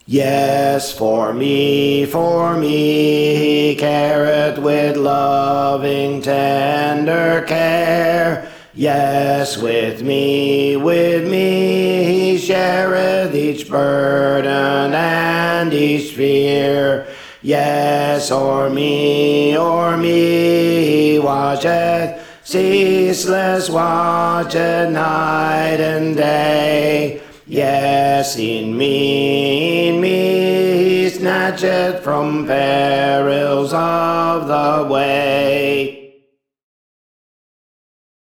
Yes, for me, he careth with loving tender care. Yes, with me, he shareth each burden and each fear. Yes, o'er me, he watcheth, ceaseless watcheth night and day. Yes, in me, he snatcheth from perils of the way.